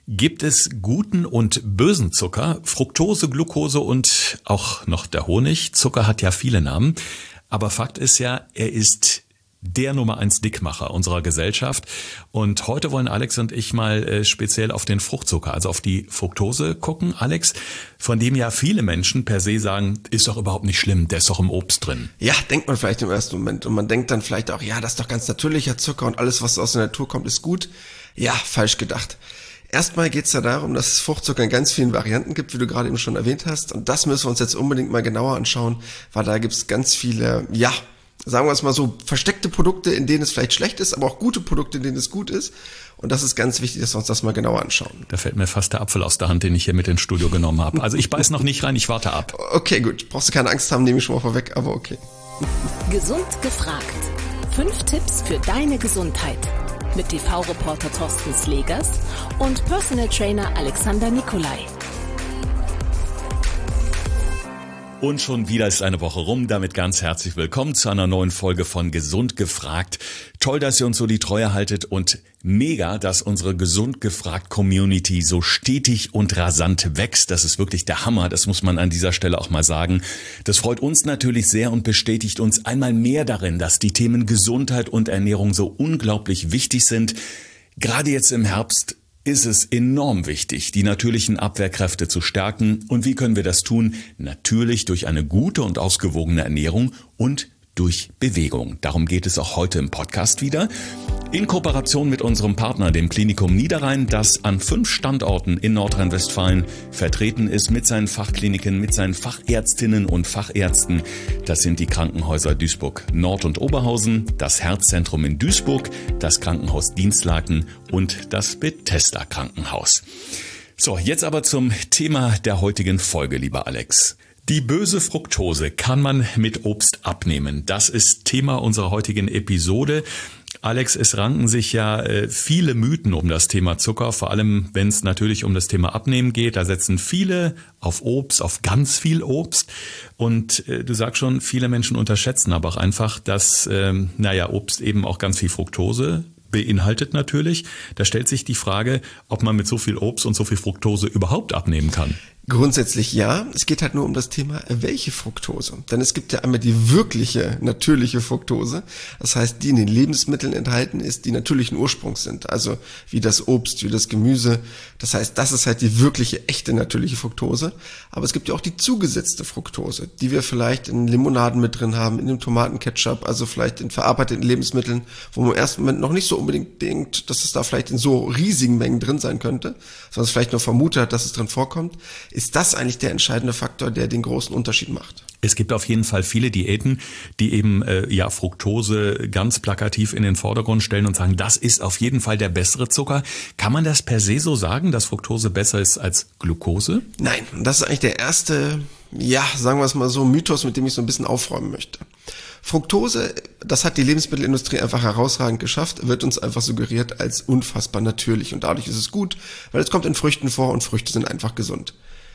Gibt es guten und bösen Zucker? Fructose, Glucose und auch noch der Honig. Zucker hat ja viele Namen, aber Fakt ist ja, er ist der Nummer 1 Dickmacher unserer Gesellschaft. Und heute wollen Alex und ich mal speziell auf den Fruchtzucker, also auf die Fructose gucken. Alex, von dem ja viele Menschen per se sagen, ist doch überhaupt nicht schlimm, der ist doch im Obst drin. Ja, denkt man vielleicht im ersten Moment. Und man denkt dann vielleicht auch, ja, das ist doch ganz natürlicher Zucker und alles, was aus der Natur kommt, ist gut. Ja, falsch gedacht. Erstmal geht's ja darum, dass es Fruchtzucker in ganz vielen Varianten gibt, wie du gerade eben schon erwähnt hast. Und das müssen wir uns jetzt unbedingt mal genauer anschauen, weil da gibt's ganz viele, ja, sagen wir es mal so, versteckte Produkte, in denen es vielleicht schlecht ist, aber auch gute Produkte, in denen es gut ist. Und das ist ganz wichtig, dass wir uns das mal genauer anschauen. Da fällt mir fast der Apfel aus der Hand, den ich hier mit ins Studio genommen habe. Also ich beiß noch nicht rein, ich warte ab. Okay, gut. Brauchst du keine Angst haben, nehme ich schon mal vorweg, aber okay. Gesund gefragt. 5 Tipps für deine Gesundheit. Mit TV-Reporter Thorsten Slegers und Personal Trainer Alexander Nikolai. Und schon wieder ist eine Woche rum, damit ganz herzlich willkommen zu einer neuen Folge von Gesund gefragt. Toll, dass ihr uns so die Treue haltet und mega, dass unsere Gesund gefragt Community so stetig und rasant wächst. Das ist wirklich der Hammer, das muss man an dieser Stelle auch mal sagen. Das freut uns natürlich sehr und bestätigt uns einmal mehr darin, dass die Themen Gesundheit und Ernährung so unglaublich wichtig sind. Gerade jetzt im Herbst ist es enorm wichtig, die natürlichen Abwehrkräfte zu stärken. Und wie können wir das tun? Natürlich durch eine gute und ausgewogene Ernährung und durch Bewegung. Darum geht es auch heute im Podcast wieder. In Kooperation mit unserem Partner, dem Klinikum Niederrhein, das an 5 Standorten in Nordrhein-Westfalen vertreten ist mit seinen Fachkliniken, mit seinen Fachärztinnen und Fachärzten. Das sind die Krankenhäuser Duisburg Nord und Oberhausen, das Herzzentrum in Duisburg, das Krankenhaus Dienstlaken und das Bethesda Krankenhaus. So, jetzt aber zum Thema der heutigen Folge, lieber Alex. Die böse Fructose kann man mit Obst abnehmen. Das ist Thema unserer heutigen Episode. Alex, es ranken sich ja viele Mythen um das Thema Zucker, vor allem wenn es natürlich um das Thema Abnehmen geht. Da setzen viele auf Obst, auf ganz viel Obst. Und du sagst schon, viele Menschen unterschätzen aber auch einfach, dass Obst eben auch ganz viel Fructose beinhaltet natürlich. Da stellt sich die Frage, ob man mit so viel Obst und so viel Fructose überhaupt abnehmen kann. Grundsätzlich ja. Es geht halt nur um das Thema, welche Fructose. Denn es gibt ja einmal die wirkliche, natürliche Fructose. Das heißt, die in den Lebensmitteln enthalten ist, die natürlichen Ursprungs sind. Also wie das Obst, wie das Gemüse. Das heißt, das ist halt die wirkliche, echte, natürliche Fructose. Aber es gibt ja auch die zugesetzte Fructose, die wir vielleicht in Limonaden mit drin haben, in dem Tomatenketchup, also vielleicht in verarbeiteten Lebensmitteln, wo man im ersten Moment noch nicht so unbedingt denkt, dass es da vielleicht in so riesigen Mengen drin sein könnte, sondern es vielleicht nur vermutet hat, dass es drin vorkommt. Ist das eigentlich der entscheidende Faktor, der den großen Unterschied macht? Es gibt auf jeden Fall viele Diäten, die eben Fructose ganz plakativ in den Vordergrund stellen und sagen, das ist auf jeden Fall der bessere Zucker. Kann man das per se so sagen, dass Fructose besser ist als Glucose? Nein, das ist eigentlich der erste, sagen wir es mal so, Mythos, mit dem ich so ein bisschen aufräumen möchte. Fructose, das hat die Lebensmittelindustrie einfach herausragend geschafft, wird uns einfach suggeriert als unfassbar natürlich und dadurch ist es gut, weil es kommt in Früchten vor und Früchte sind einfach gesund.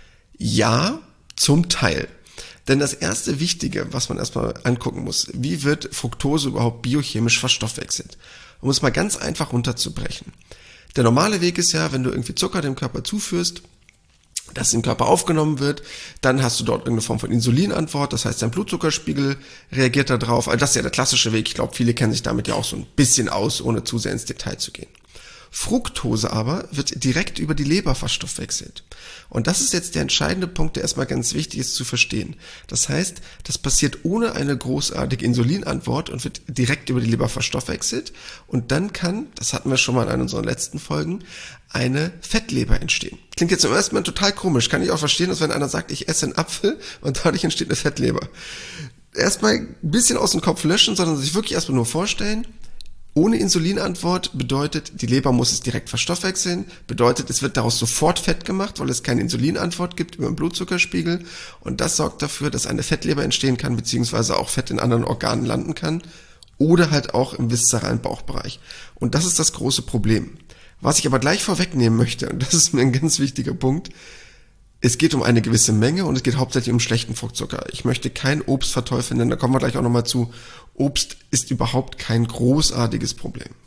Ja, zum Teil. Denn das erste Wichtige, was man erstmal angucken muss, wie wird Fructose überhaupt biochemisch verstoffwechselt? Um es mal ganz einfach runterzubrechen. Der normale Weg ist ja, wenn du irgendwie Zucker dem Körper zuführst, das im Körper aufgenommen wird, dann hast du dort irgendeine Form von Insulinantwort, das heißt, dein Blutzuckerspiegel reagiert da drauf. Also das ist ja der klassische Weg. Ich glaube, viele kennen sich damit ja auch so ein bisschen aus, ohne zu sehr ins Detail zu gehen. Fructose aber wird direkt über die Leber verstoffwechselt. Und das ist jetzt der entscheidende Punkt, der erstmal ganz wichtig ist zu verstehen. Das heißt, das passiert ohne eine großartige Insulinantwort und wird direkt über die Leber verstoffwechselt. Und dann kann, das hatten wir schon mal in einer unserer letzten Folgen, eine Fettleber entstehen. Klingt jetzt im ersten Moment total komisch. Kann ich auch verstehen, dass wenn einer sagt, ich esse einen Apfel und dadurch entsteht eine Fettleber. Erstmal ein bisschen aus dem Kopf löschen, sondern sich wirklich erstmal nur vorstellen, ohne Insulinantwort bedeutet, die Leber muss es direkt verstoffwechseln, bedeutet, es wird daraus sofort Fett gemacht, weil es keine Insulinantwort gibt über den Blutzuckerspiegel und das sorgt dafür, dass eine Fettleber entstehen kann, beziehungsweise auch Fett in anderen Organen landen kann oder halt auch im viszeralen Bauchbereich. Und das ist das große Problem. Was ich aber gleich vorwegnehmen möchte, und das ist mir ein ganz wichtiger Punkt, es geht um eine gewisse Menge und es geht hauptsächlich um schlechten Fruchtzucker. Ich möchte kein Obst verteufeln, denn da kommen wir gleich auch nochmal zu. Obst ist überhaupt kein großartiges Problem.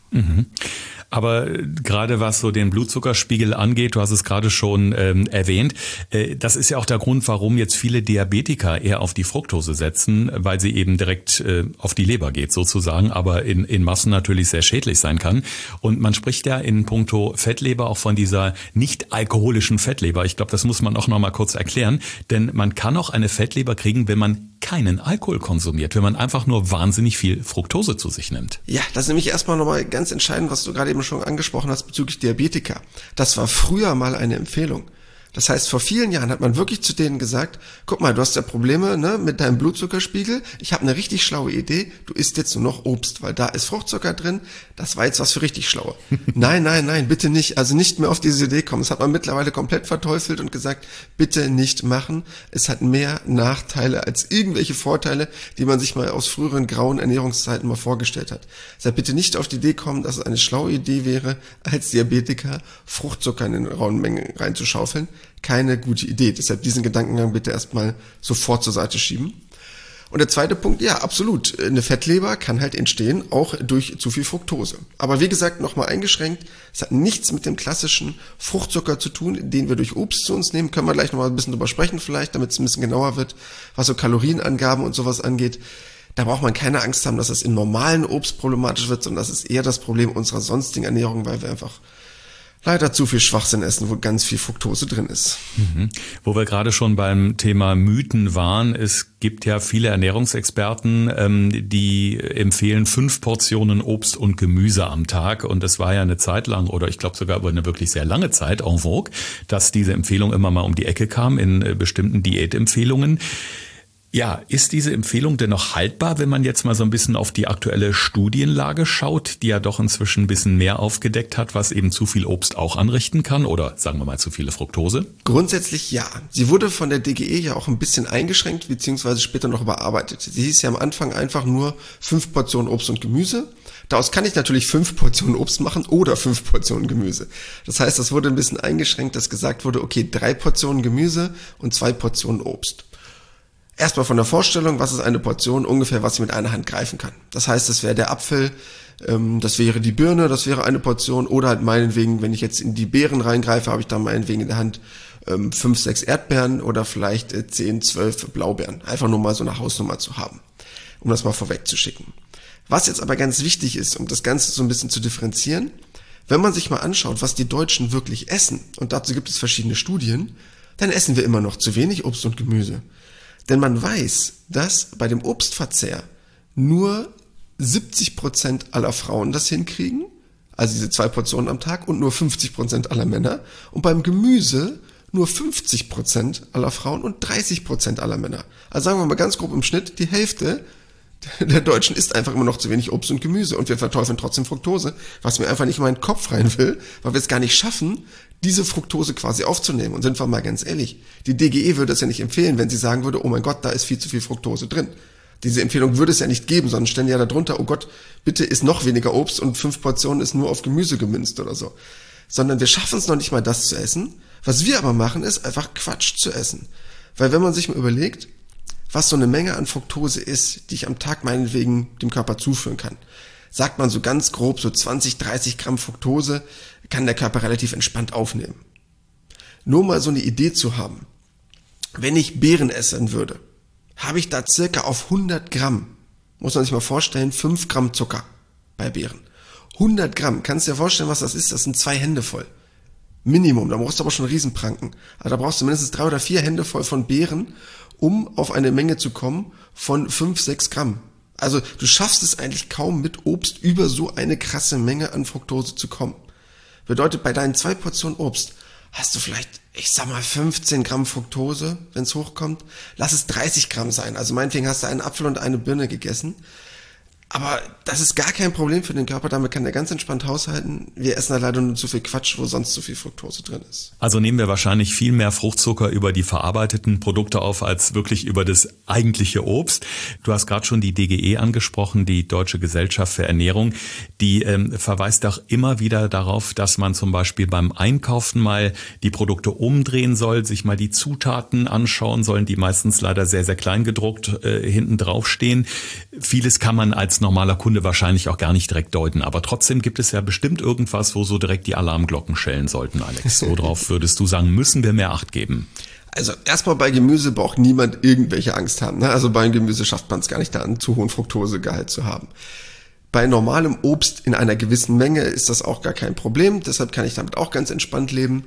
Mhm. Aber gerade was so den Blutzuckerspiegel angeht, du hast es gerade schon erwähnt, das ist ja auch der Grund, warum jetzt viele Diabetiker eher auf die Fructose setzen, weil sie eben direkt auf die Leber geht sozusagen, aber in Massen natürlich sehr schädlich sein kann. Und man spricht ja in puncto Fettleber auch von dieser nicht alkoholischen Fettleber. Ich glaube, das muss man auch noch mal kurz erklären, denn man kann auch eine Fettleber kriegen, wenn man keinen Alkohol konsumiert, wenn man einfach nur wahnsinnig viel Fructose zu sich nimmt. Ja, das ist nämlich erstmal nochmal ganz entscheidend, was du gerade eben schon angesprochen hast bezüglich Diabetiker. Das war früher mal eine Empfehlung. Das heißt, vor vielen Jahren hat man wirklich zu denen gesagt, guck mal, du hast ja Probleme mit deinem Blutzuckerspiegel. Ich habe eine richtig schlaue Idee. Du isst jetzt nur noch Obst, weil da ist Fruchtzucker drin. Das war jetzt was für richtig Schlaue. Nein, bitte nicht. Also nicht mehr auf diese Idee kommen. Das hat man mittlerweile komplett verteufelt und gesagt, bitte nicht machen. Es hat mehr Nachteile als irgendwelche Vorteile, die man sich mal aus früheren grauen Ernährungszeiten mal vorgestellt hat. Deshalb bitte nicht auf die Idee kommen, dass es eine schlaue Idee wäre, als Diabetiker Fruchtzucker in den rauen Mengen reinzuschaufeln. Keine gute Idee. Deshalb diesen Gedankengang bitte erstmal sofort zur Seite schieben. Und der zweite Punkt, ja, absolut. Eine Fettleber kann halt entstehen, auch durch zu viel Fructose. Aber wie gesagt, nochmal eingeschränkt, es hat nichts mit dem klassischen Fruchtzucker zu tun, den wir durch Obst zu uns nehmen. Können wir gleich nochmal ein bisschen drüber sprechen vielleicht, damit es ein bisschen genauer wird, was so Kalorienangaben und sowas angeht. Da braucht man keine Angst haben, dass es im normalen Obst problematisch wird, sondern das ist eher das Problem unserer sonstigen Ernährung, weil wir einfach leider zu viel Schwachsinn essen, wo ganz viel Fructose drin ist. Mhm. Wo wir gerade schon beim Thema Mythen waren, es gibt ja viele Ernährungsexperten, die empfehlen 5 Portionen Obst und Gemüse am Tag. Und es war ja eine Zeit lang, oder ich glaube sogar über eine wirklich sehr lange Zeit en vogue, dass diese Empfehlung immer mal um die Ecke kam in bestimmten Diätempfehlungen. Ja, ist diese Empfehlung denn noch haltbar, wenn man jetzt mal so ein bisschen auf die aktuelle Studienlage schaut, die ja doch inzwischen ein bisschen mehr aufgedeckt hat, was eben zu viel Obst auch anrichten kann oder sagen wir mal zu viele Fructose? Grundsätzlich ja. Sie wurde von der DGE ja auch ein bisschen eingeschränkt beziehungsweise später noch überarbeitet. Sie hieß ja am Anfang einfach nur 5 Portionen Obst und Gemüse. Daraus kann ich natürlich 5 Portionen Obst machen oder 5 Portionen Gemüse. Das heißt, das wurde ein bisschen eingeschränkt, dass gesagt wurde, okay, 3 Portionen Gemüse und 2 Portionen Obst. Erstmal von der Vorstellung, was ist eine Portion, ungefähr was ich mit einer Hand greifen kann. Das heißt, das wäre der Apfel, das wäre die Birne, das wäre eine Portion oder halt meinetwegen, wenn ich jetzt in die Beeren reingreife, habe ich dann meinetwegen in der Hand 5, 6 Erdbeeren oder vielleicht 10, 12 Blaubeeren. Einfach nur mal so eine Hausnummer zu haben, um das mal vorwegzuschicken. Was jetzt aber ganz wichtig ist, um das Ganze so ein bisschen zu differenzieren, wenn man sich mal anschaut, was die Deutschen wirklich essen, und dazu gibt es verschiedene Studien, dann essen wir immer noch zu wenig Obst und Gemüse. Denn man weiß, dass bei dem Obstverzehr nur 70% aller Frauen das hinkriegen, also diese 2 Portionen am Tag, und nur 50% aller Männer. Und beim Gemüse nur 50% aller Frauen und 30% aller Männer. Also sagen wir mal ganz grob im Schnitt, die Hälfte der Deutschen isst einfach immer noch zu wenig Obst und Gemüse. Und wir verteufeln trotzdem Fructose, was mir einfach nicht in meinen Kopf rein will, weil wir es gar nicht schaffen, diese Fructose quasi aufzunehmen. Und sind wir mal ganz ehrlich, die DGE würde es ja nicht empfehlen, wenn sie sagen würde, oh mein Gott, da ist viel zu viel Fructose drin. Diese Empfehlung würde es ja nicht geben, sondern stellen ja darunter, oh Gott, bitte isst noch weniger Obst und 5 Portionen ist nur auf Gemüse gemünzt oder so. Sondern wir schaffen es noch nicht mal, das zu essen. Was wir aber machen, ist einfach Quatsch zu essen. Weil wenn man sich mal überlegt, was so eine Menge an Fructose ist, die ich am Tag meinetwegen dem Körper zuführen kann, sagt man so ganz grob, so 20, 30 Gramm Fructose kann der Körper relativ entspannt aufnehmen. Nur mal so eine Idee zu haben. Wenn ich Beeren essen würde, habe ich da circa auf 100 Gramm, muss man sich mal vorstellen, 5 Gramm Zucker bei Beeren. 100 Gramm, kannst du dir vorstellen, was das ist? Das sind 2 Hände voll. Minimum, da brauchst du aber schon Riesenpranken. Also da brauchst du mindestens 3 oder 4 Hände voll von Beeren, um auf eine Menge zu kommen von 5, 6 Gramm. Also du schaffst es eigentlich kaum mit Obst über so eine krasse Menge an Fructose zu kommen. Bedeutet, bei deinen 2 Portionen Obst hast du vielleicht, ich sag mal, 15 Gramm Fructose, wenn es hochkommt. Lass es 30 Gramm sein. Also meinetwegen hast du einen Apfel und eine Birne gegessen. Aber das ist gar kein Problem für den Körper, damit kann der ganz entspannt haushalten. Wir essen halt leider nur zu viel Quatsch, wo sonst zu viel Fructose drin ist. Also nehmen wir wahrscheinlich viel mehr Fruchtzucker über die verarbeiteten Produkte auf, als wirklich über das eigentliche Obst. Du hast gerade schon die DGE angesprochen, die Deutsche Gesellschaft für Ernährung. Die verweist auch immer wieder darauf, dass man zum Beispiel beim Einkaufen mal die Produkte umdrehen soll, sich mal die Zutaten anschauen sollen, die meistens leider sehr, sehr klein gedruckt hinten drauf stehen. Vieles kann man als als normaler Kunde wahrscheinlich auch gar nicht direkt deuten. Aber trotzdem gibt es ja bestimmt irgendwas, wo so direkt die Alarmglocken schellen sollten, Alex. Worauf würdest du sagen, müssen wir mehr Acht geben? Also erstmal bei Gemüse braucht niemand irgendwelche Angst haben. Ne? Also beim Gemüse schafft man es gar nicht, da einen zu hohen Fructosegehalt zu haben. Bei normalem Obst in einer gewissen Menge ist das auch gar kein Problem. Deshalb kann ich damit auch ganz entspannt leben.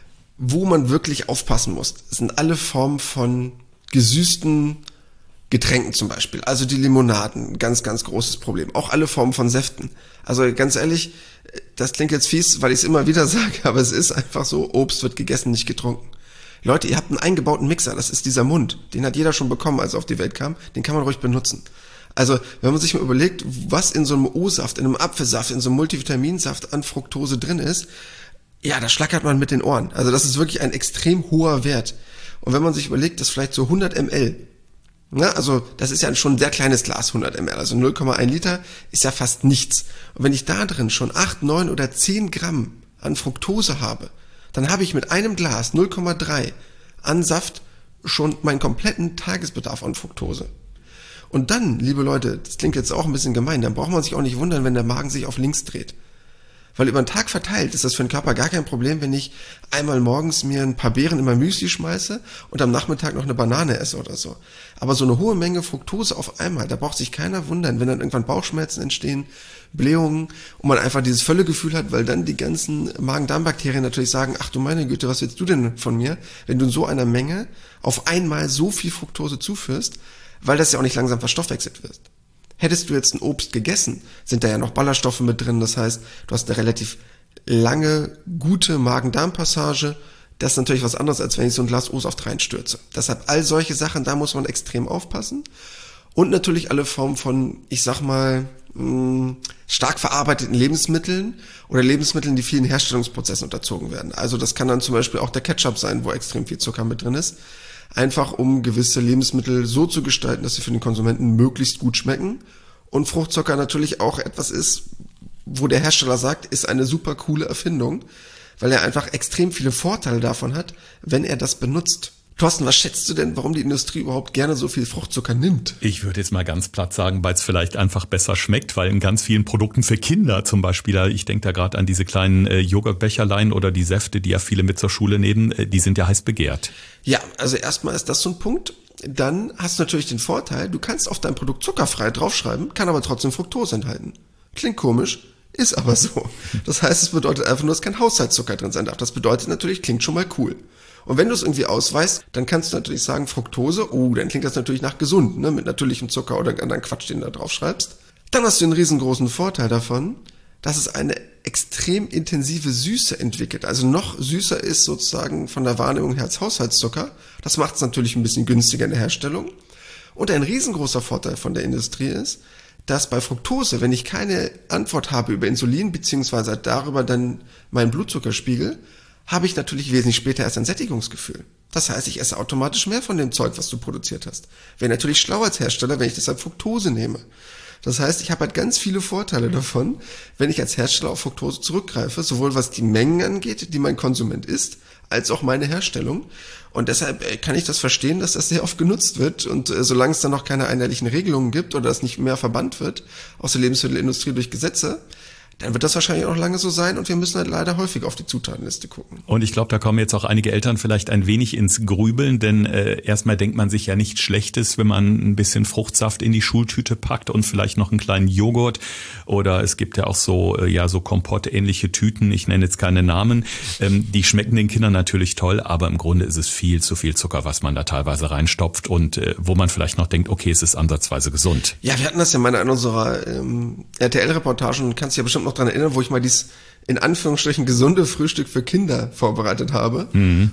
Wo man wirklich aufpassen muss, sind alle Formen von gesüßten Getränken zum Beispiel. Also die Limonaden, ganz, ganz großes Problem. Auch alle Formen von Säften. Also ganz ehrlich, das klingt jetzt fies, weil ich es immer wieder sage, aber es ist einfach so, Obst wird gegessen, nicht getrunken. Leute, ihr habt einen eingebauten Mixer, das ist dieser Mund. Den hat jeder schon bekommen, als er auf die Welt kam. Den kann man ruhig benutzen. Also, wenn man sich mal überlegt, was in so einem O-Saft, in einem Apfelsaft, in so einem Multivitaminsaft an Fructose drin ist, ja, da schlackert man mit den Ohren. Also das ist wirklich ein extrem hoher Wert. Und wenn man sich überlegt, dass vielleicht so 100 ml, na, also das ist ja schon ein sehr kleines Glas, 100 ml, also 0,1 Liter ist ja fast nichts. Und wenn ich da drin schon 8, 9 oder 10 Gramm an Fructose habe, dann habe ich mit einem Glas 0,3 an Saft schon meinen kompletten Tagesbedarf an Fructose. Und dann, liebe Leute, das klingt jetzt auch ein bisschen gemein, dann braucht man sich auch nicht wundern, wenn der Magen sich auf links dreht. Weil über den Tag verteilt ist das für den Körper gar kein Problem, wenn ich einmal morgens mir ein paar Beeren in mein Müsli schmeiße und am Nachmittag noch eine Banane esse oder so. Aber so eine hohe Menge Fructose auf einmal, da braucht sich keiner wundern, wenn dann irgendwann Bauchschmerzen entstehen, Blähungen und man einfach dieses Völlegefühl hat, weil dann die ganzen Magen-Darm-Bakterien natürlich sagen, ach du meine Güte, was willst du denn von mir, wenn du in so einer Menge auf einmal so viel Fructose zuführst, weil das ja auch nicht langsam verstoffwechselt wird. Hättest du jetzt ein Obst gegessen, sind da ja noch Ballaststoffe mit drin, das heißt, du hast eine relativ lange, gute Magen-Darm-Passage. Das ist natürlich was anderes, als wenn ich so ein Glas O-Saft reinstürze. Deshalb all solche Sachen, da muss man extrem aufpassen. Und natürlich alle Formen von, ich sag mal, stark verarbeiteten Lebensmitteln oder Lebensmitteln, die vielen Herstellungsprozessen unterzogen werden. Also das kann dann zum Beispiel auch der Ketchup sein, wo extrem viel Zucker mit drin ist. Einfach um gewisse Lebensmittel so zu gestalten, dass sie für den Konsumenten möglichst gut schmecken. Und Fruchtzucker natürlich auch etwas ist, wo der Hersteller sagt, ist eine super coole Erfindung, weil er einfach extrem viele Vorteile davon hat, wenn er das benutzt. Thorsten, was schätzt du denn, warum die Industrie überhaupt gerne so viel Fruchtzucker nimmt? Ich würde jetzt mal ganz platt sagen, weil es vielleicht einfach besser schmeckt, weil in ganz vielen Produkten für Kinder zum Beispiel, ich denke da gerade an diese kleinen Joghurtbecherlein oder die Säfte, die ja viele mit zur Schule nehmen, die sind ja heiß begehrt. Ja, also erstmal ist das so ein Punkt. Dann hast du natürlich den Vorteil, du kannst auf dein Produkt zuckerfrei draufschreiben, kann aber trotzdem Fructose enthalten. Klingt komisch, ist aber so. Das heißt, es bedeutet einfach nur, dass kein Haushaltszucker drin sein darf. Das bedeutet natürlich, klingt schon mal cool. Und wenn du es irgendwie ausweist, dann kannst du natürlich sagen, Fructose, dann klingt das natürlich nach gesund, ne, mit natürlichem Zucker oder anderen Quatsch, den du da drauf schreibst. Dann hast du einen riesengroßen Vorteil davon, dass es eine extrem intensive Süße entwickelt. Also noch süßer ist sozusagen von der Wahrnehmung her als Haushaltszucker. Das macht es natürlich ein bisschen günstiger in der Herstellung. Und ein riesengroßer Vorteil von der Industrie ist, dass bei Fructose, wenn ich keine Antwort habe über Insulin, beziehungsweise darüber dann meinen Blutzuckerspiegel, habe ich natürlich wesentlich später erst ein Sättigungsgefühl. Das heißt, ich esse automatisch mehr von dem Zeug, was du produziert hast. Wäre natürlich schlau als Hersteller, wenn ich deshalb Fructose nehme. Das heißt, ich habe halt ganz viele Vorteile davon, wenn ich als Hersteller auf Fructose zurückgreife, sowohl was die Mengen angeht, die mein Konsument isst, als auch meine Herstellung. Und deshalb kann ich das verstehen, dass das sehr oft genutzt wird. Und solange es dann noch keine einheitlichen Regelungen gibt oder es nicht mehr verbannt wird aus der Lebensmittelindustrie durch Gesetze, dann wird das wahrscheinlich auch lange so sein und wir müssen halt leider häufig auf die Zutatenliste gucken. Und ich glaube, da kommen jetzt auch einige Eltern vielleicht ein wenig ins Grübeln, denn erstmal denkt man sich ja nichts Schlechtes, wenn man ein bisschen Fruchtsaft in die Schultüte packt und vielleicht noch einen kleinen Joghurt oder es gibt ja auch so Kompott-ähnliche Tüten, ich nenne jetzt keine Namen, die schmecken den Kindern natürlich toll, aber im Grunde ist es viel zu viel Zucker, was man da teilweise reinstopft und wo man vielleicht noch denkt, okay, es ist ansatzweise gesund. Ja, wir hatten das ja mal in unserer RTL-Reportage und kannst dich ja bestimmt noch dran erinnern, wo ich mal dieses in Anführungsstrichen gesunde Frühstück für Kinder vorbereitet habe,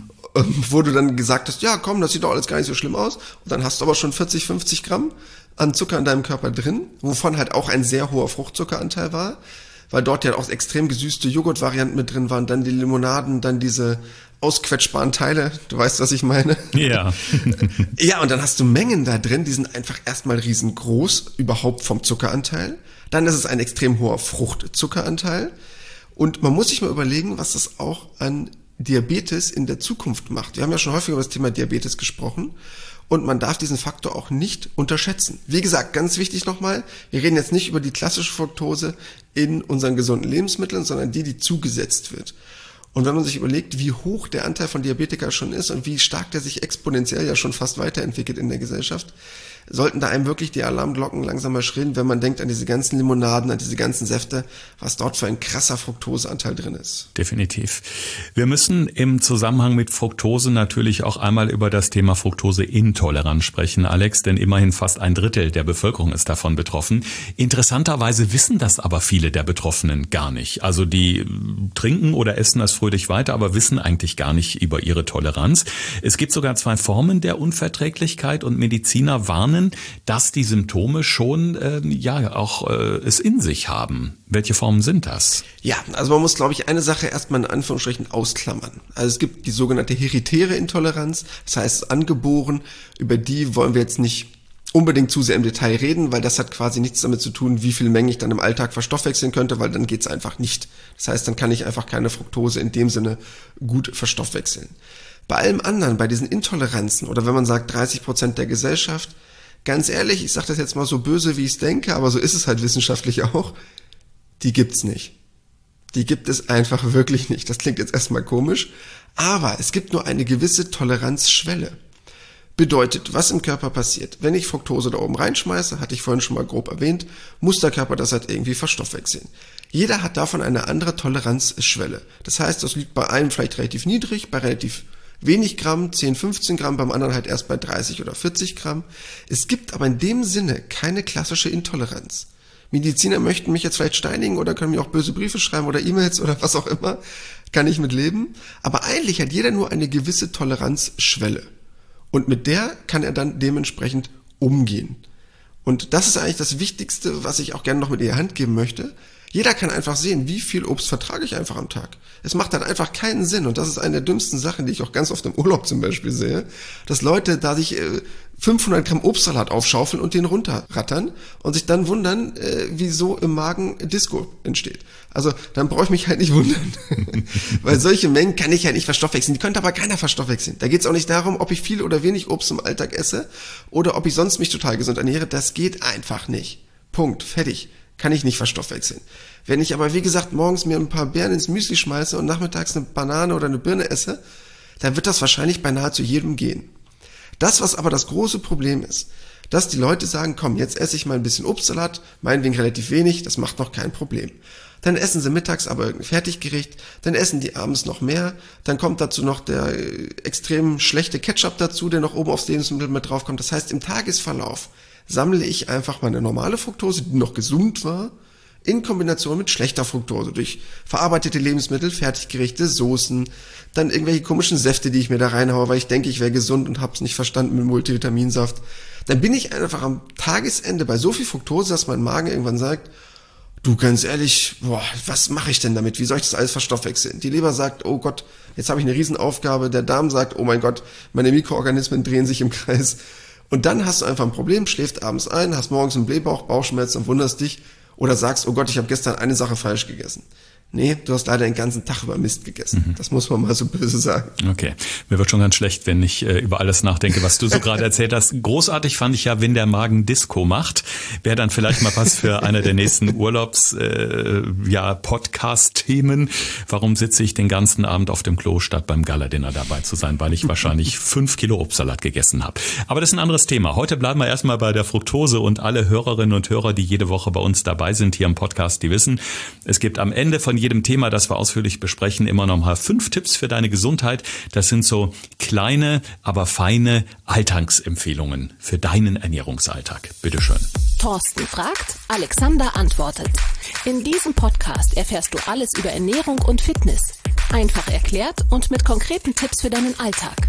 wo du dann gesagt hast, ja komm, das sieht doch alles gar nicht so schlimm aus und dann hast du aber schon 40, 50 Gramm an Zucker in deinem Körper drin, wovon halt auch ein sehr hoher Fruchtzuckeranteil war, weil dort ja auch extrem gesüßte Joghurtvarianten mit drin waren, dann die Limonaden, dann diese ausquetschbaren Teile, du weißt, was ich meine. Ja. Ja, und dann hast du Mengen da drin, die sind einfach erstmal riesengroß, überhaupt vom Zuckeranteil. Dann ist es ein extrem hoher Fruchtzuckeranteil. Und man muss sich mal überlegen, was das auch an Diabetes in der Zukunft macht. Wir haben ja schon häufig über das Thema Diabetes gesprochen und man darf diesen Faktor auch nicht unterschätzen. Wie gesagt, ganz wichtig nochmal, wir reden jetzt nicht über die klassische Fructose in unseren gesunden Lebensmitteln, sondern die zugesetzt wird. Und wenn man sich überlegt, wie hoch der Anteil von Diabetikern schon ist und wie stark der sich exponentiell ja schon fast weiterentwickelt in der Gesellschaft, sollten da einem wirklich die Alarmglocken langsam mal schrillen, wenn man denkt an diese ganzen Limonaden, an diese ganzen Säfte, was dort für ein krasser Fructoseanteil drin ist. Definitiv. Wir müssen im Zusammenhang mit Fructose natürlich auch einmal über das Thema Fructoseintoleranz sprechen, Alex, denn immerhin fast 1/3 der Bevölkerung ist davon betroffen. Interessanterweise wissen das aber viele der Betroffenen gar nicht. Also die trinken oder essen das fröhlich weiter, aber wissen eigentlich gar nicht über ihre Toleranz. Es gibt sogar 2 Formen der Unverträglichkeit und Mediziner warnen, dass die Symptome schon es in sich haben. Welche Formen sind das? Ja, also man muss, glaube ich, eine Sache erstmal in Anführungsstrichen ausklammern. Also es gibt die sogenannte heritäre Intoleranz, das heißt angeboren, über die wollen wir jetzt nicht unbedingt zu sehr im Detail reden, weil das hat quasi nichts damit zu tun, wie viel Menge ich dann im Alltag verstoffwechseln könnte, weil dann geht's einfach nicht. Das heißt, dann kann ich einfach keine Fructose in dem Sinne gut verstoffwechseln. Bei allem anderen, bei diesen Intoleranzen oder wenn man sagt 30% der Gesellschaft, ganz ehrlich, ich sage das jetzt mal so böse, wie ich es denke, aber so ist es halt wissenschaftlich auch, die gibt's nicht. Die gibt es einfach wirklich nicht. Das klingt jetzt erstmal komisch, aber es gibt nur eine gewisse Toleranzschwelle. Bedeutet, was im Körper passiert, wenn ich Fructose da oben reinschmeiße, hatte ich vorhin schon mal grob erwähnt, muss der Körper das halt irgendwie verstoffwechseln. Jeder hat davon eine andere Toleranzschwelle. Das heißt, das liegt bei einem vielleicht relativ niedrig, bei relativ wenig Gramm, 10, 15 Gramm, beim anderen halt erst bei 30 oder 40 Gramm. Es gibt aber in dem Sinne keine klassische Intoleranz. Mediziner möchten mich jetzt vielleicht steinigen oder können mir auch böse Briefe schreiben oder E-Mails oder was auch immer. Kann ich mit leben. Aber eigentlich hat jeder nur eine gewisse Toleranzschwelle. Und mit der kann er dann dementsprechend umgehen. Und das ist eigentlich das Wichtigste, was ich auch gerne noch mit in die Hand geben möchte. Jeder kann einfach sehen, wie viel Obst vertrage ich einfach am Tag. Es macht dann einfach keinen Sinn. Und das ist eine der dümmsten Sachen, die ich auch ganz oft im Urlaub zum Beispiel sehe, dass Leute da sich 500 Gramm Obstsalat aufschaufeln und den runterrattern und sich dann wundern, wieso im Magen Disco entsteht. Also dann brauche ich mich halt nicht wundern. Weil solche Mengen kann ich halt nicht verstoffwechseln. Die könnte aber keiner verstoffwechseln. Da geht es auch nicht darum, ob ich viel oder wenig Obst im Alltag esse oder ob ich sonst mich total gesund ernähre. Das geht einfach nicht. Punkt. Fertig. Kann ich nicht verstoffwechseln. Wenn ich aber, wie gesagt, morgens mir ein paar Beeren ins Müsli schmeiße und nachmittags eine Banane oder eine Birne esse, dann wird das wahrscheinlich bei nahezu jedem gehen. Das, was aber das große Problem ist, dass die Leute sagen, komm, jetzt esse ich mal ein bisschen Obstsalat, meinetwegen relativ wenig, das macht noch kein Problem. Dann essen sie mittags aber irgendein Fertiggericht, dann essen die abends noch mehr, dann kommt dazu noch der extrem schlechte Ketchup dazu, der noch oben aufs Lebensmittel mit draufkommt. Das heißt, im Tagesverlauf sammle ich einfach meine normale Fructose, die noch gesund war, in Kombination mit schlechter Fructose durch verarbeitete Lebensmittel, Fertiggerichte, Soßen, dann irgendwelche komischen Säfte, die ich mir da reinhaue, weil ich denke, ich wäre gesund und hab's nicht verstanden mit Multivitaminsaft. Dann bin ich einfach am Tagesende bei so viel Fructose, dass mein Magen irgendwann sagt, du, ganz ehrlich, was mache ich denn damit? Wie soll ich das alles verstoffwechseln? Die Leber sagt, oh Gott, jetzt habe ich eine Riesenaufgabe. Der Darm sagt, oh mein Gott, meine Mikroorganismen drehen sich im Kreis. Und dann hast du einfach ein Problem, schläfst abends ein, hast morgens einen Blähbauch, Bauchschmerzen und wunderst dich oder sagst, oh Gott, ich habe gestern eine Sache falsch gegessen. Nee, du hast leider den ganzen Tag über Mist gegessen. Das muss man mal so böse sagen. Okay, mir wird schon ganz schlecht, wenn ich über alles nachdenke, was du so gerade erzählt hast. Großartig fand ich ja, wenn der Magen Disco macht. Wäre dann vielleicht mal was für einer der nächsten Podcast-Themen. Warum sitze ich den ganzen Abend auf dem Klo, statt beim Gala-Dinner dabei zu sein? Weil ich wahrscheinlich 5 Kilo Obstsalat gegessen habe. Aber das ist ein anderes Thema. Heute bleiben wir erstmal bei der Fructose und alle Hörerinnen und Hörer, die jede Woche bei uns dabei sind hier im Podcast, die wissen, es gibt am Ende von jedem Thema, das wir ausführlich besprechen, immer noch mal 5 Tipps für deine Gesundheit. Das sind so kleine, aber feine Alltagsempfehlungen für deinen Ernährungsalltag. Bitteschön. Thorsten fragt, Alexander antwortet. In diesem Podcast erfährst du alles über Ernährung und Fitness. Einfach erklärt und mit konkreten Tipps für deinen Alltag.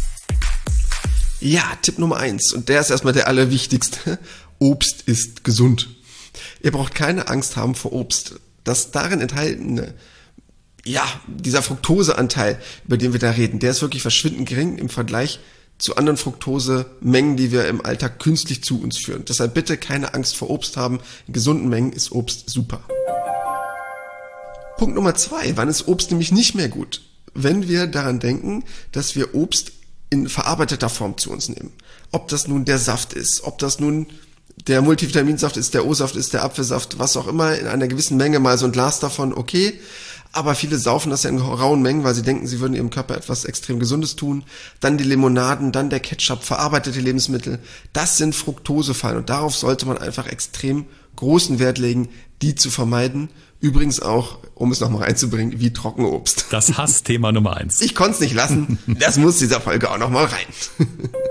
Ja, Tipp Nummer 1. Und der ist erstmal der allerwichtigste. Obst ist gesund. Ihr braucht keine Angst haben vor Obst. Das darin enthaltene, dieser Fructoseanteil, über den wir da reden, der ist wirklich verschwindend gering im Vergleich zu anderen Fructosemengen, die wir im Alltag künstlich zu uns führen. Deshalb bitte keine Angst vor Obst haben. In gesunden Mengen ist Obst super. Punkt Nummer 2. Wann ist Obst nämlich nicht mehr gut? wenn wir daran denken, dass wir Obst in verarbeiteter Form zu uns nehmen. Ob das nun der Saft ist, ob das nun der Multivitaminsaft ist, der O-Saft ist, der Apfelsaft, was auch immer, in einer gewissen Menge mal so ein Glas davon, okay. Aber viele saufen das ja in rauen Mengen, weil sie denken, sie würden ihrem Körper etwas extrem Gesundes tun. Dann die Limonaden, dann der Ketchup, verarbeitete Lebensmittel. Das sind Fructosefallen und darauf sollte man einfach extrem großen Wert legen, die zu vermeiden. Übrigens auch, um es nochmal reinzubringen, wie Trockenobst. Das Hassthema Nummer 1. Ich konnte es nicht lassen, das muss dieser Folge auch nochmal rein.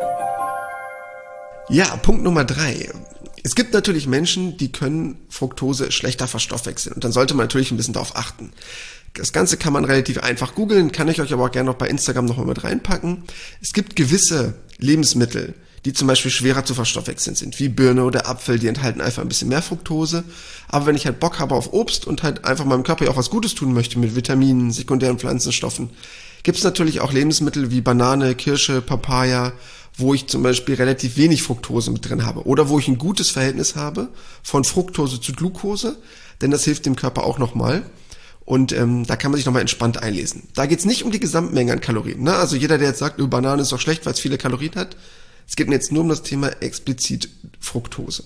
Ja, Punkt Nummer 3. Es gibt natürlich Menschen, die können Fructose schlechter verstoffwechseln und dann sollte man natürlich ein bisschen darauf achten. Das Ganze kann man relativ einfach googeln, kann ich euch aber auch gerne noch bei Instagram nochmal mit reinpacken. Es gibt gewisse Lebensmittel, die zum Beispiel schwerer zu verstoffwechseln sind, wie Birne oder Apfel, die enthalten einfach ein bisschen mehr Fructose. Aber wenn ich halt Bock habe auf Obst und halt einfach meinem Körper ja auch was Gutes tun möchte mit Vitaminen, sekundären Pflanzenstoffen, gibt es natürlich auch Lebensmittel wie Banane, Kirsche, Papaya, wo ich zum Beispiel relativ wenig Fructose mit drin habe oder wo ich ein gutes Verhältnis habe von Fructose zu Glucose, denn das hilft dem Körper auch nochmal. Und da kann man sich nochmal entspannt einlesen. Da geht's nicht um die Gesamtmenge an Kalorien. Ne? Also jeder, der jetzt sagt, Banane ist doch schlecht, weil es viele Kalorien hat, es geht mir jetzt nur um das Thema explizit Fructose.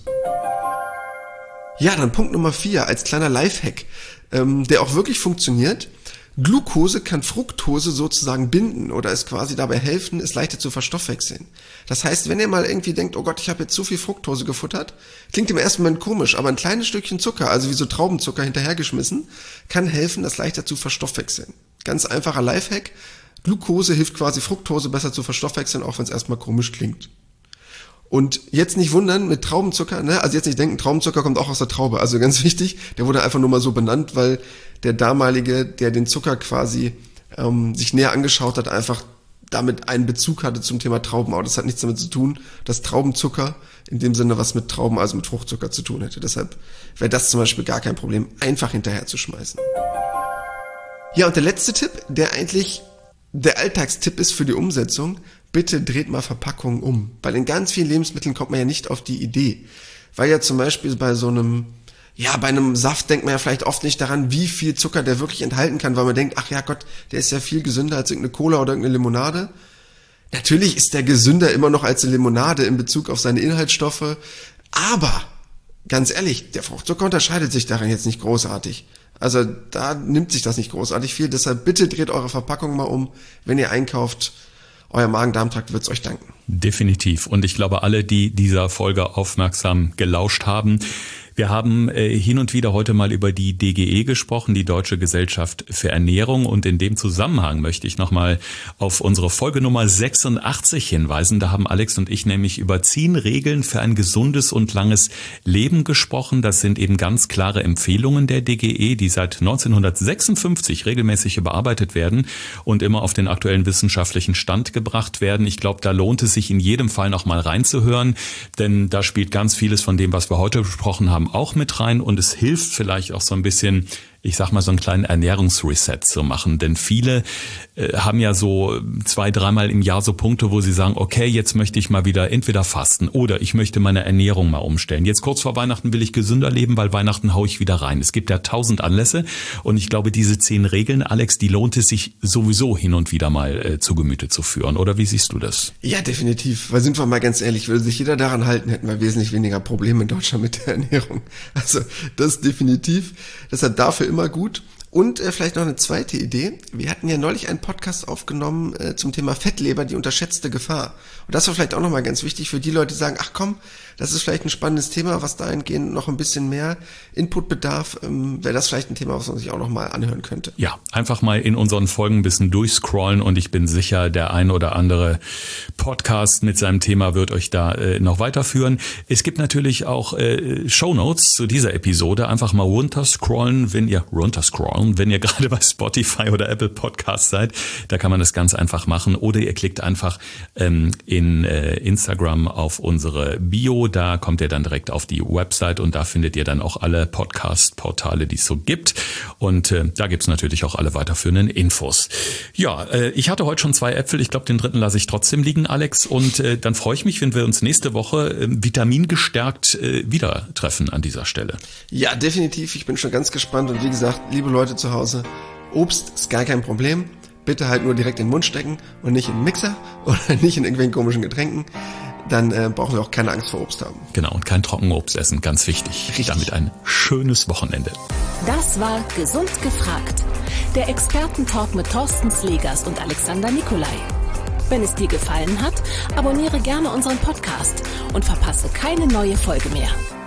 Ja, dann Punkt Nummer 4 als kleiner Lifehack, der auch wirklich funktioniert. Glucose kann Fructose sozusagen binden oder es quasi dabei helfen, es leichter zu verstoffwechseln. Das heißt, wenn ihr mal irgendwie denkt, oh Gott, ich habe jetzt zu viel Fructose gefuttert, klingt im ersten Moment komisch, aber ein kleines Stückchen Zucker, also wie so Traubenzucker hinterhergeschmissen, kann helfen, das leichter zu verstoffwechseln. Ganz einfacher Lifehack. Glucose hilft quasi Fructose besser zu verstoffwechseln, auch wenn es erstmal komisch klingt. Und jetzt nicht wundern mit Traubenzucker, ne? Also jetzt nicht denken, Traubenzucker kommt auch aus der Traube. Also ganz wichtig, der wurde einfach nur mal so benannt, weil der damalige, der den Zucker quasi sich näher angeschaut hat, einfach damit einen Bezug hatte zum Thema Trauben. Aber das hat nichts damit zu tun, dass Traubenzucker in dem Sinne was mit Trauben, also mit Fruchtzucker zu tun hätte. Deshalb wäre das zum Beispiel gar kein Problem, einfach hinterher zu schmeißen. Ja, und der letzte Tipp, der eigentlich der Alltagstipp ist für die Umsetzung: bitte dreht mal Verpackungen um. Bei den ganz vielen Lebensmitteln kommt man ja nicht auf die Idee. Weil ja zum Beispiel bei einem Saft denkt man ja vielleicht oft nicht daran, wie viel Zucker der wirklich enthalten kann, weil man denkt, ach ja Gott, der ist ja viel gesünder als irgendeine Cola oder irgendeine Limonade. Natürlich ist der gesünder immer noch als eine Limonade in Bezug auf seine Inhaltsstoffe, aber ganz ehrlich, der Fruchtzucker unterscheidet sich daran jetzt nicht großartig. Also da nimmt sich das nicht großartig viel, deshalb bitte dreht eure Verpackung mal um, wenn ihr einkauft. Euer Magen-Darm-Trakt wird's euch danken. Definitiv. Und ich glaube, alle, die dieser Folge aufmerksam gelauscht haben, wir haben hin und wieder heute mal über die DGE gesprochen, die Deutsche Gesellschaft für Ernährung. Und in dem Zusammenhang möchte ich nochmal auf unsere Folge Nummer 86 hinweisen. Da haben Alex und ich nämlich über 10 Regeln für ein gesundes und langes Leben gesprochen. Das sind eben ganz klare Empfehlungen der DGE, die seit 1956 regelmäßig überarbeitet werden und immer auf den aktuellen wissenschaftlichen Stand gebracht werden. Ich glaube, da lohnt es sich in jedem Fall nochmal reinzuhören, denn da spielt ganz vieles von dem, was wir heute besprochen haben, auch mit rein und es hilft vielleicht auch so ein bisschen, ich sag mal, so einen kleinen Ernährungsreset zu machen. Denn viele haben ja so 2-3 Mal im Jahr so Punkte, wo sie sagen, okay, jetzt möchte ich mal wieder entweder fasten oder ich möchte meine Ernährung mal umstellen. Jetzt kurz vor Weihnachten will ich gesünder leben, weil Weihnachten haue ich wieder rein. Es gibt ja 1000 Anlässe und ich glaube, diese 10 Regeln, Alex, die lohnt es sich sowieso hin und wieder mal zu Gemüte zu führen. Oder wie siehst du das? Ja, definitiv. Weil sind wir mal ganz ehrlich, würde sich jeder daran halten, hätten wir wesentlich weniger Probleme in Deutschland mit der Ernährung. Also das definitiv. Deshalb dafür immer gut. Und vielleicht noch eine zweite Idee. Wir hatten ja neulich einen Podcast aufgenommen zum Thema Fettleber, die unterschätzte Gefahr. Und das war vielleicht auch nochmal ganz wichtig für die Leute, die sagen, ach komm, das ist vielleicht ein spannendes Thema, was dahingehend noch ein bisschen mehr Input bedarf. Wäre das vielleicht ein Thema, was man sich auch nochmal anhören könnte. Ja, einfach mal in unseren Folgen ein bisschen durchscrollen und ich bin sicher, der ein oder andere Podcast mit seinem Thema wird euch da noch weiterführen. Es gibt natürlich auch Shownotes zu dieser Episode. Einfach mal runterscrollen, wenn ihr gerade bei Spotify oder Apple Podcasts seid. Da kann man das ganz einfach machen. Oder ihr klickt einfach in Instagram auf unsere Bio. Da kommt ihr dann direkt auf die Website und da findet ihr dann auch alle Podcast-Portale, die es so gibt. Und da gibt's natürlich auch alle weiterführenden Infos. Ja, ich hatte heute schon 2 Äpfel. Ich glaube, den dritten lasse ich trotzdem liegen, Alex. Und dann freue ich mich, wenn wir uns nächste Woche vitamingestärkt wieder treffen an dieser Stelle. Ja, definitiv. Ich bin schon ganz gespannt. Und wie gesagt, liebe Leute zu Hause, Obst ist gar kein Problem. bitte halt nur direkt in den Mund stecken und nicht in den Mixer oder nicht in irgendwelchen komischen Getränken. Dann brauchen wir auch keine Angst vor Obst haben. Genau, und kein Trockenobst essen, ganz wichtig. Richtig. Damit ein schönes Wochenende. Das war Gesund gefragt. Der Expertentalk mit Thorsten Slegers und Alexander Nikolai. Wenn es dir gefallen hat, abonniere gerne unseren Podcast und verpasse keine neue Folge mehr.